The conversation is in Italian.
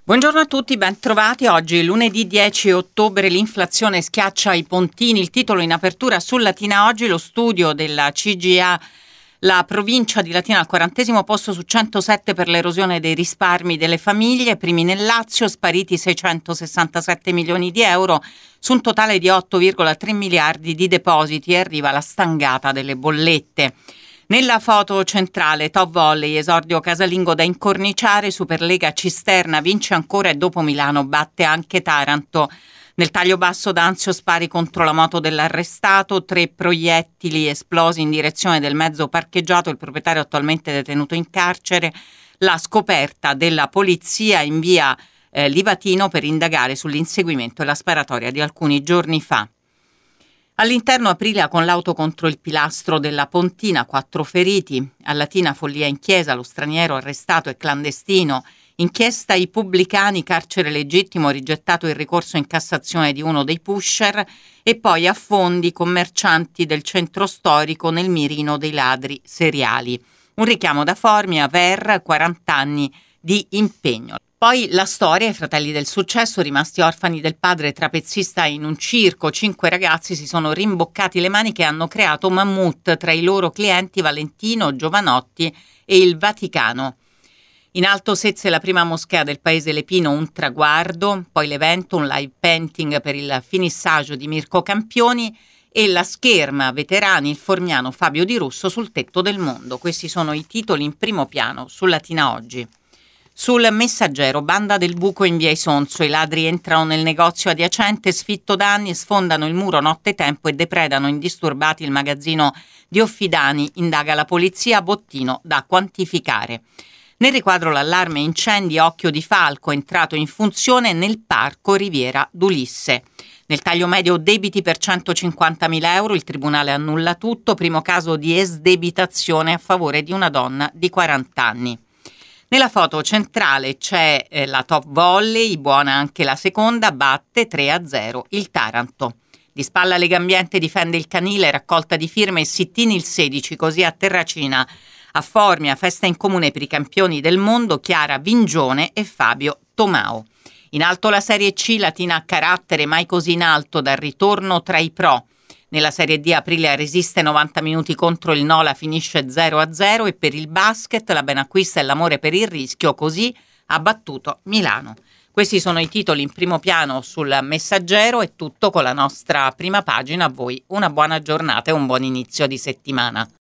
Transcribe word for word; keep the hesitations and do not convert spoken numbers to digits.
Buongiorno a tutti, ben trovati. Oggi, lunedì dieci ottobre, l'inflazione schiaccia i pontini. Il titolo in apertura su Latina Oggi, lo studio della C G A, la provincia di Latina al quarantesimo posto su centosette per l'erosione dei risparmi delle famiglie, primi nel Lazio, spariti seicentosessantasette milioni di euro su un totale di otto virgola tre miliardi di depositi e arriva la stangata delle bollette. Nella foto centrale, top volley, esordio casalingo da incorniciare, Superlega Cisterna vince ancora e dopo Milano batte anche Taranto. Nel taglio basso D'Anzio spari contro la moto dell'arrestato, tre proiettili esplosi in direzione del mezzo parcheggiato, il proprietario attualmente detenuto in carcere, la scoperta della polizia in via eh, Livatino per indagare sull'inseguimento e la sparatoria di alcuni giorni fa. All'interno Aprilia con l'auto contro il pilastro della Pontina, quattro feriti. A Latina follia in chiesa, lo straniero arrestato e clandestino. Inchiesta i pubblicani, carcere legittimo, rigettato il ricorso in Cassazione di uno dei pusher. E poi a Fondi, commercianti del centro storico nel mirino dei ladri seriali. Un richiamo da Formia, Ver, quaranta anni di impegno. Poi la storia, i fratelli del successo, rimasti orfani del padre trapezzista in un circo, cinque ragazzi si sono rimboccati le maniche e hanno creato Mammut, tra i loro clienti Valentino, Giovanotti e il Vaticano. In Alto Sezze la prima moschea del paese Lepino, un traguardo, poi l'evento, un live painting per il finissaggio di Mirko Campioni e la scherma veterani, il formiano Fabio Di Russo sul tetto del mondo. Questi sono i titoli in primo piano su Latina Oggi. Sul Messaggero, banda del buco in via Isonzo, i ladri entrano nel negozio adiacente, sfitto danni, sfondano il muro nottetempo e depredano indisturbati il magazzino di Offidani, indaga la polizia, bottino da quantificare. Nel riquadro l'allarme incendi Occhio di Falco, entrato in funzione nel parco Riviera d'Ulisse. Nel taglio medio debiti per centocinquantamila euro, il tribunale annulla tutto, primo caso di esdebitazione a favore di una donna di quaranta anni. Nella foto centrale c'è eh, la top volley, buona anche la seconda, batte tre a zero il Taranto. Di spalla Legambiente difende il canile, raccolta di firme e sit-in il sedici, così a Terracina, a Formia, festa in comune per i campioni del mondo, Chiara Vingione e Fabio Tomao. In alto la Serie C, Latina a carattere mai così in alto dal ritorno tra i pro. Nella Serie D Aprilia resiste novanta minuti contro il Nola, finisce zero a zero e per il basket la Benacquista e l'amore per il rischio, così ha battuto Milano. Questi sono i titoli in primo piano sul Messaggero, è tutto con la nostra prima pagina. A voi una buona giornata e un buon inizio di settimana.